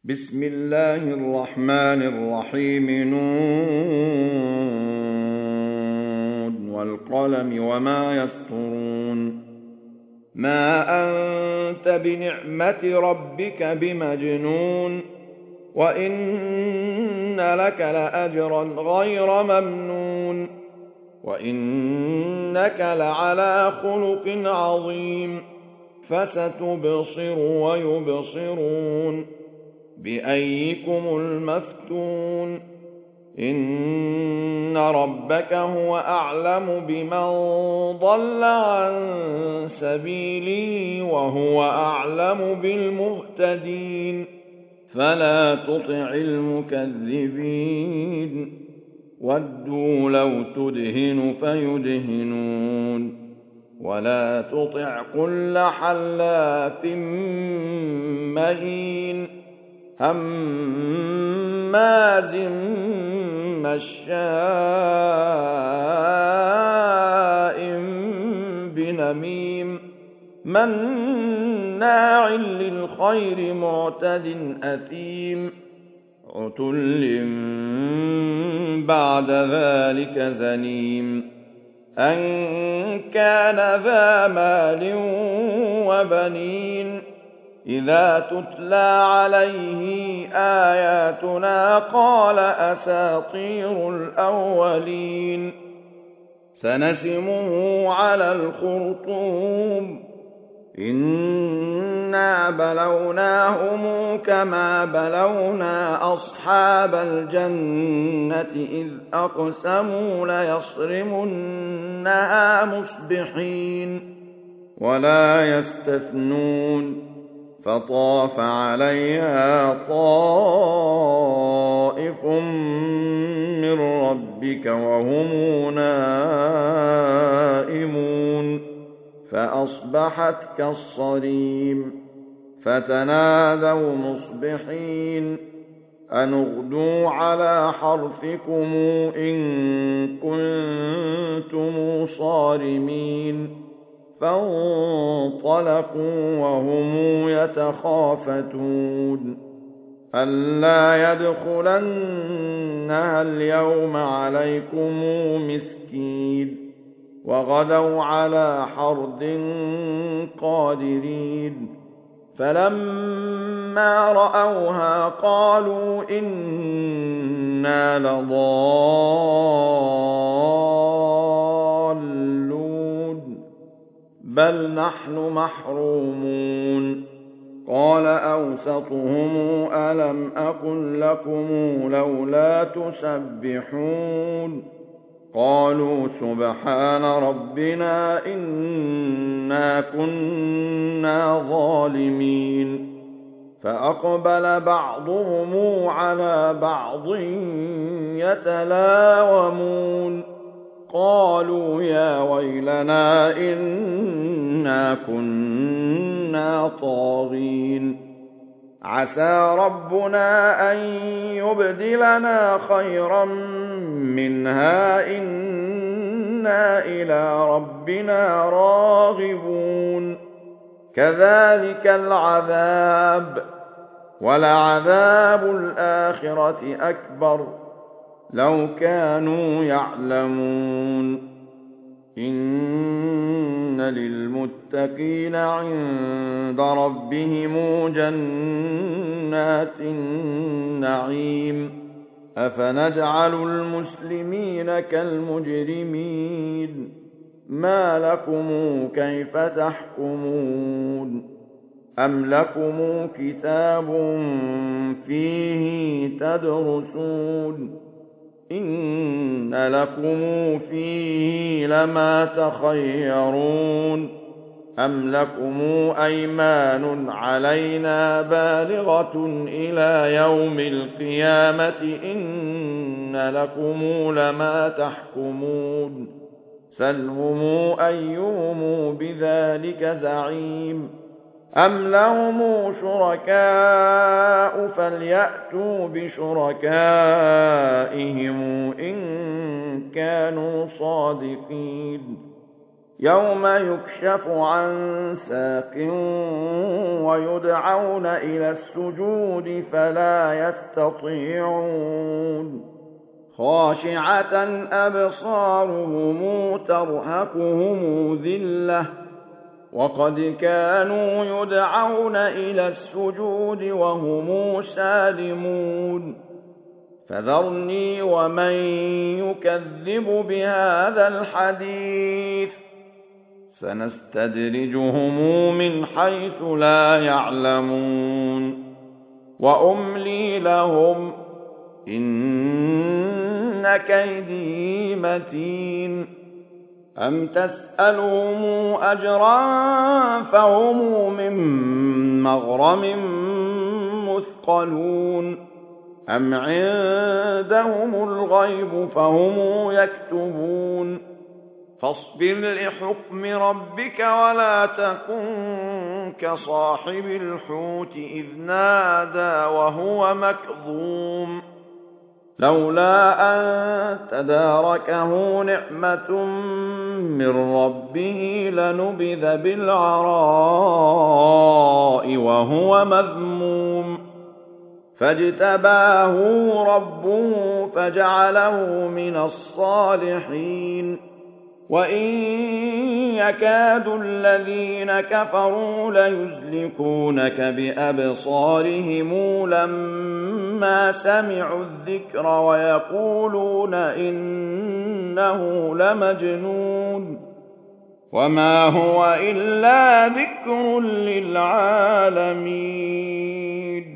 بسم الله الرحمن الرحيم نون والقلم وما يسطرون ما أنت بنعمة ربك بمجنون وإن لك لأجرا غير ممنون وإنك لعلى خلق عظيم فستبصر ويبصرون بأيكم المفتون إن ربك هو أعلم بمن ضل عن سبيله وهو أعلم بالمهتدين فلا تطع المكذبين ودوا لو تدهن فيدهنون ولا تطع كل حلاف مهين هماز مشاء بنميم مناع للخير معتد أثيم عتل بعد ذلك زنيم أن كان ذا مال وبنين إذا تتلى عليه آياتنا قال أساطير الأولين سنسمه على الخرطوم إنا بلوناهم كما بلونا أصحاب الجنة إذ أقسموا ليصرمنها مصبحين ولا يستثنون فطاف عليها طائف من ربك وهم نائمون فأصبحت كالصريم فتنادوا مصبحين أن اغدوا على حرثكم إن كنتم صارمين فانطلقوا وهم يتخافتون ألا يدخلنها اليوم عليكم مسكين وغدوا على حرد قادرين فلما رأوها قالوا إنا لضالون بل نحن محرومون قال أوسطهم ألم أقل لكم لولا تسبحون قالوا سبحان ربنا إنا كنا ظالمين فأقبل بعضهم على بعض يتلاومون قالوا يا ويلنا إنا كنا طاغين عسى ربنا أن يبدلنا خيرا منها إنا إلى ربنا راغبون كذلك العذاب ولعذاب الآخرة أكبر لو كانوا يعلمون إن للمتقين عند ربهم جنات النعيم أفنجعل المسلمين كالمجرمين ما لكم كيف تحكمون أم لكم كتاب فيه تدرسون إن لكم فيه لما تخيرون أم لكم أيمان علينا بالغة إلى يوم القيامة إن لكم لما تحكمون سلهم أيهم بذلك زعيم أم لهم شركاء فليأتوا بشركائهم إن كانوا صادقين يوم يكشف عن ساق ويدعون إلى السجود فلا يستطيعون خاشعة أبصارهم ترهقهم ذلة وقد كانوا يدعون إلى السجود وهم سالمون فذرني ومن يكذب بهذا الحديث سنستدرجهم من حيث لا يعلمون وأملي لهم إن كيدي متين أم تسألهم أجرا فهم من مغرم مثقلون أم عندهم الغيب فهم يكتبون فاصبر لحكم ربك ولا تكن كصاحب الحوت إذ نادى وهو مكظوم لولا أن تداركه نعمة من ربه لنبذ بالعراء وهو مذموم فاجتباه ربه فجعله من الصالحين وإن يكاد الذين كفروا ليزلقونك بأبصارهم لما سمعوا الذكر ويقولون إنه لمجنون وما هو إلا ذكر للعالمين